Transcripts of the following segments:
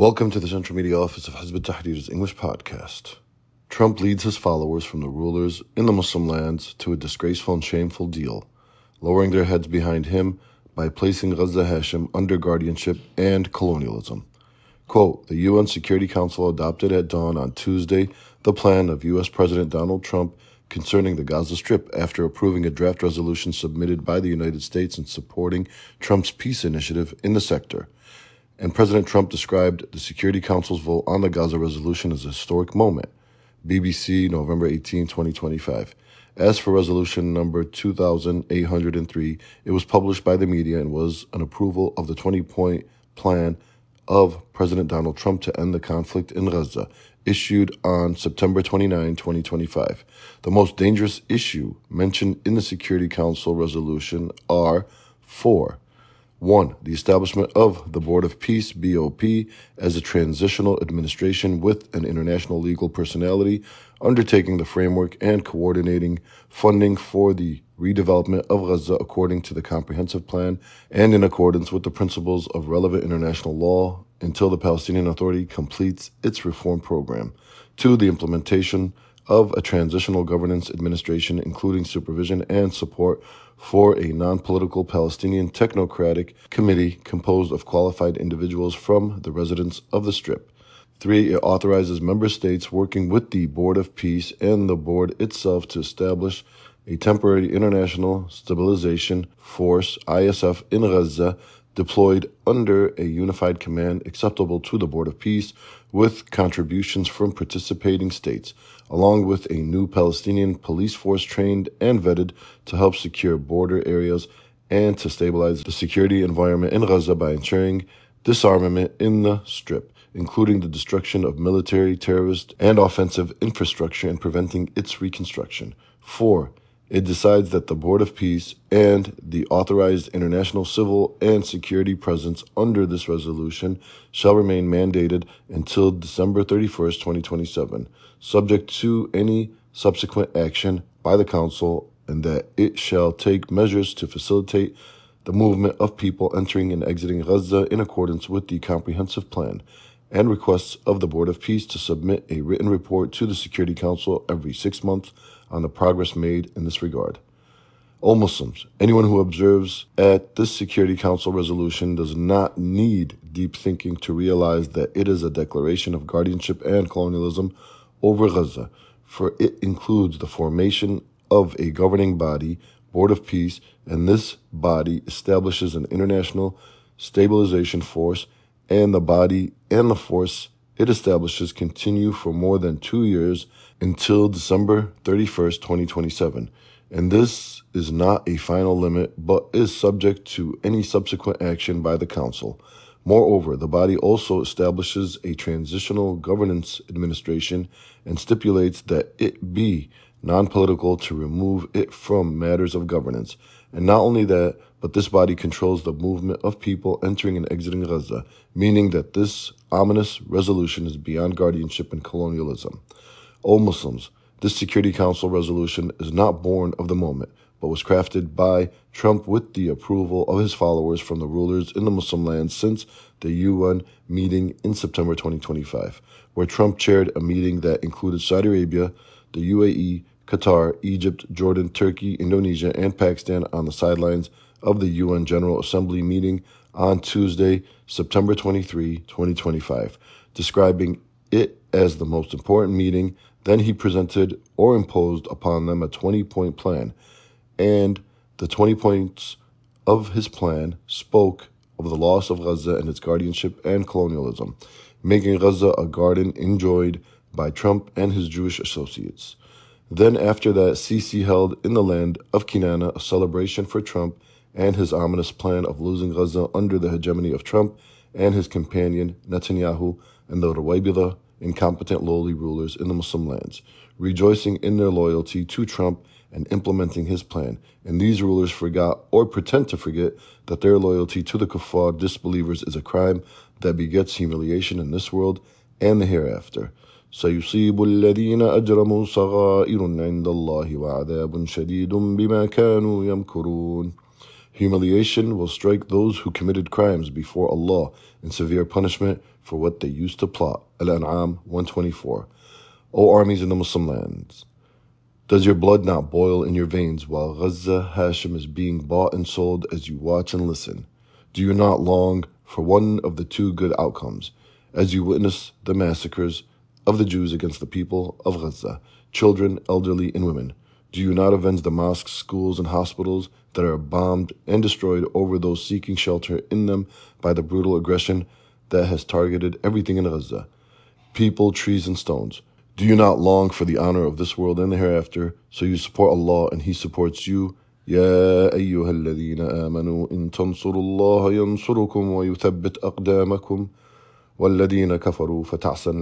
Welcome to the Central Media Office of Hizb ut-Tahrir's English podcast. Trump leads his followers from the rulers in the Muslim lands to a disgraceful and shameful deal, lowering their heads behind him by placing Ghazza Hashim under guardianship and colonialism. Quote, the UN Security Council adopted at dawn on Tuesday the plan of U.S. President Donald Trump concerning the Gaza Strip after approving a draft resolution submitted by the United States in supporting Trump's peace initiative in the sector. And President Trump described the Security Council's vote on the Gaza resolution as a historic moment. BBC, November 18, 2025. As for resolution number 2803, it was published by the media and was an approval of the 20-point plan of President Donald Trump to end the conflict in Gaza, issued on September 29, 2025. The most dangerous issue mentioned in the Security Council resolution are 4. 1. The establishment of the Board of Peace, BOP, as a transitional administration with an international legal personality, undertaking the framework and coordinating funding for the redevelopment of Gaza according to the comprehensive plan and in accordance with the principles of relevant international law until the Palestinian Authority completes its reform program. 2. The implementation of a transitional governance administration, including supervision and support for a non-political Palestinian technocratic committee composed of qualified individuals from the residents of the Strip. 3. It authorizes member states working with the Board of Peace and the board itself to establish a temporary international stabilization force, ISF, in Gaza, deployed under a unified command acceptable to the Board of Peace with contributions from participating states, along with a new Palestinian police force trained and vetted to help secure border areas and to stabilize the security environment in Gaza by ensuring disarmament in the Strip, including the destruction of military, terrorist, and offensive infrastructure and preventing its reconstruction. 4. It decides that the Board of Peace and the authorized international civil and security presence under this resolution shall remain mandated until December 31st, 2027, subject to any subsequent action by the Council, and that it shall take measures to facilitate the movement of people entering and exiting Gaza in accordance with the comprehensive plan, and requests of the Board of Peace to submit a written report to the Security Council every 6 months on the progress made in this regard. O Muslims, anyone who observes at this Security Council resolution does not need deep thinking to realize that it is a declaration of guardianship and colonialism over Gaza, for it includes the formation of a governing body, Board of Peace, and this body establishes an international stabilization force, and the body and the force it establishes continue for more than 2 years until December 31st, 2027. And this is not a final limit, but is subject to any subsequent action by the Council. Moreover, the body also establishes a transitional governance administration and stipulates that it be non-political to remove it from matters of governance. And not only that, but this body controls the movement of people entering and exiting Gaza, meaning that this ominous resolution is beyond guardianship and colonialism. O Muslims, this Security Council resolution is not born of the moment, but was crafted by Trump with the approval of his followers from the rulers in the Muslim lands since the UN meeting in September 2025, where Trump chaired a meeting that included Saudi Arabia, the UAE, Qatar, Egypt, Jordan, Turkey, Indonesia, and Pakistan on the sidelines of the UN General Assembly meeting on Tuesday, September 23, 2025, describing it as the most important meeting. Then he presented or imposed upon them a 20-point plan, and the 20 points of his plan spoke of the loss of Gaza and its guardianship and colonialism, making Gaza a garden enjoyed by Trump and his Jewish associates. Then after that, Sisi held in the land of Kinana a celebration for Trump and his ominous plan of losing Gaza under the hegemony of Trump and his companion Netanyahu and the Rawabida, incompetent lowly rulers in the Muslim lands, rejoicing in their loyalty to Trump and implementing his plan. And these rulers forgot or pretend to forget that their loyalty to the kuffar, disbelievers, is a crime that begets humiliation in this world and the hereafter. سيصيب الذين أجرموا صغائر عند الله وعذاب شديد بما كانوا يمكرون. Humiliation will strike those who committed crimes before Allah and severe punishment for what they used to plot. Al-An'am 124. O armies in the Muslim lands, does your blood not boil in your veins while Gaza Hashim is being bought and sold as you watch and listen? Do you not long for one of the two good outcomes, as you witness the massacres of the Jews against the people of Gaza, children, elderly, and women? Do you not avenge the mosques, schools, and hospitals that are bombed and destroyed over those seeking shelter in them by the brutal aggression that has targeted everything in Gaza? People, trees, and stones. Do you not long for the honor of this world and the hereafter, so you support Allah and He supports you? يا أيها الذين آمنوا إن تنصروا الله ينصركم ويثبت أقدامكم والذين كفروا فتعسا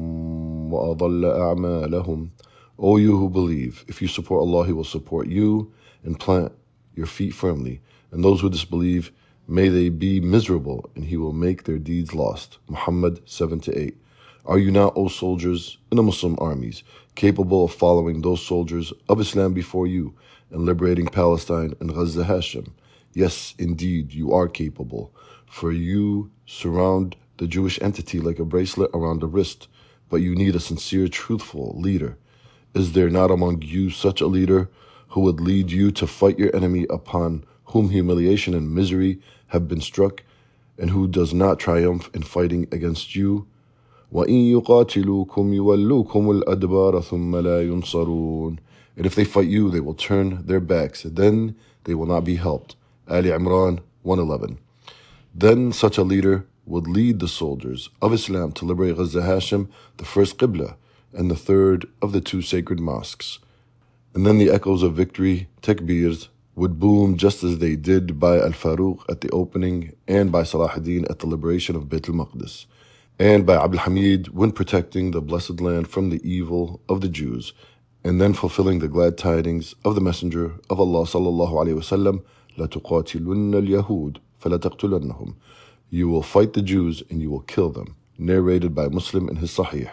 لهم وأضل أعمالهم. O you who believe, if you support Allah, He will support you and plant your feet firmly. And those who disbelieve, may they be miserable, and He will make their deeds lost. Muhammad 7-8. Are you not, O soldiers in the Muslim armies, capable of following those soldiers of Islam before you and liberating Palestine and Gaza Hashim? Yes, indeed, you are capable, for you surround the Jewish entity like a bracelet around the wrist, but you need a sincere, truthful leader. Is there not among you such a leader who would lead you to fight your enemy upon whom humiliation and misery have been struck, and who does not triumph in fighting against you? وَإِن يُقَاتِلُوكُمْ يُوَلُّوكُمُ الْأَدْبَارَ ثُمَّ لَا يُنصَرُونَ. And if they fight you, they will turn their backs, then they will not be helped. Ali Imran 111. Then such a leader would lead the soldiers of Islam to liberate Gaza Hashim, the first Qibla, and the third of the two sacred mosques. And then the echoes of victory, takbirs, would boom just as they did by Al-Faruq at the opening and by Salah ad-Din at the liberation of Bayt al-Maqdis, and by Abdul Hamid when protecting the blessed land from the evil of the Jews, and then fulfilling the glad tidings of the Messenger of Allah sallallahu alaihi wasallam, لَتُقَاتِلُنَّ الْيَهُودِ فَلَتَقْتُلَنَّهُمْ. You will fight the Jews and you will kill them. Narrated by Muslim in his Sahih.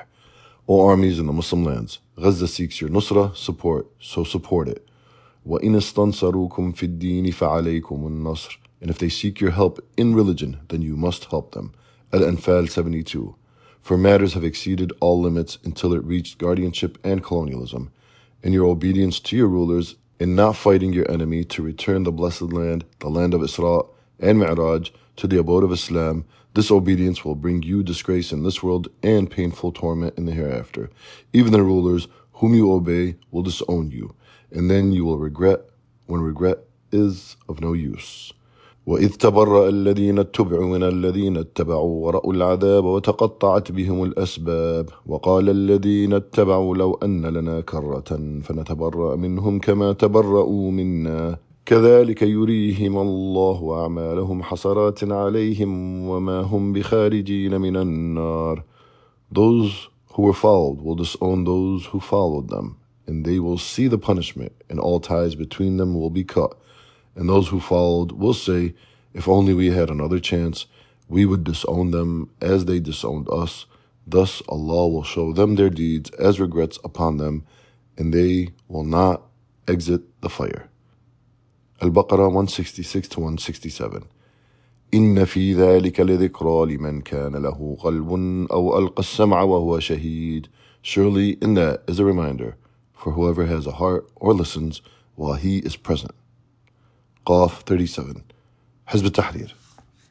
O armies in the Muslim lands, Gaza seeks your nusrah, support, so support it. وَإِنِ اسْتَنْصَرُوكُمْ فِي الدِّينِ فَعَلَيْكُمُ النَّصْرُ. And if they seek your help in religion, then you must help them. Al-Anfal 72. For matters have exceeded all limits until it reached guardianship and colonialism, and your obedience to your rulers in not fighting your enemy to return the blessed land, the land of Isra and Mi'raj, to the abode of Islam. This obedience will bring you disgrace in this world and painful torment in the hereafter. Even the rulers whom you obey will disown you, and then you will regret when regret is of no use. وَإِذْ تَبَرَّأَ الَّذِينَ اتُّبِعُوا مِنَ الَّذِينَ اتَّبَعُوا وَرَأُوا الْعَذَابَ وَتَقَطَّعَتْ بِهِمُ الْأَسْبَابُ وَقَالَ الَّذِينَ اتَّبَعُوا لَوْ أَنَّ لَنَا كَرَّةً فَنَتَبَرَّأَ مِنْهُمْ كَمَا تَبَرَّؤُوا مِنَّا كَذَلِكَ يُرِيهِمُ اللَّهُ أَعْمَالَهُمْ حَسَرَاتٍ عَلَيْهِمْ وَمَا هُمْ بِخَارِجِينَ مِنَ النَّارِ. Those who were followed will disown those who followed them, and they will see the punishment, and all ties between them will be cut. And those who followed will say, if only we had another chance, we would disown them as they disowned us. Thus Allah will show them their deeds as regrets upon them, and they will not exit the fire. Al-Baqarah 166-167. إِنَّ فِي ذَلِكَ لِذِكْرَى لِمَنْ كَانَ لَهُ قَلْبٌ أَوْ أَلْقَى السَّمْعَ وَهُوَ شَهِيدٌ. Surely in that is a reminder for whoever has a heart or listens while he is present. Qaf 37. Hizb ut-Tahrir.